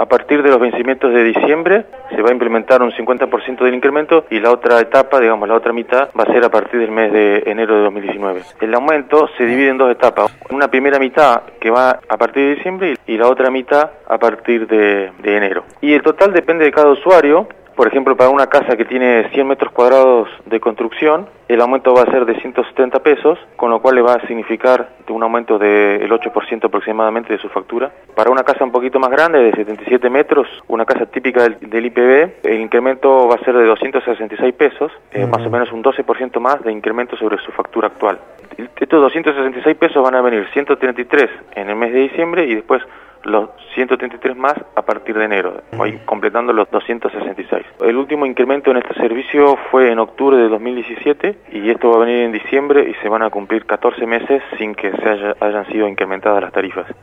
A partir de los vencimientos de diciembre se va a implementar un 50% del incremento y la otra etapa, digamos la otra mitad, va a ser a partir del mes de enero de 2019. El aumento se divide en dos etapas. Una primera mitad que va a partir de diciembre y la otra mitad a partir de enero. Y el total depende de cada usuario. Por ejemplo, para una casa que tiene 100 metros cuadrados de construcción, el aumento va a ser de 170 pesos, con lo cual le va a significar un aumento del 8% aproximadamente de su factura. Para una casa un poquito más grande, de 77 metros, una casa típica del IPB, el incremento va a ser de 266 pesos, más o menos un 12% más de incremento sobre su factura actual. Estos 266 pesos van a venir 133 en el mes de diciembre y después los 133 más a partir de enero, hoy completando los 266. El último incremento en este servicio fue en octubre de 2017 y esto va a venir en diciembre y se van a cumplir 14 meses sin que hayan sido incrementadas las tarifas.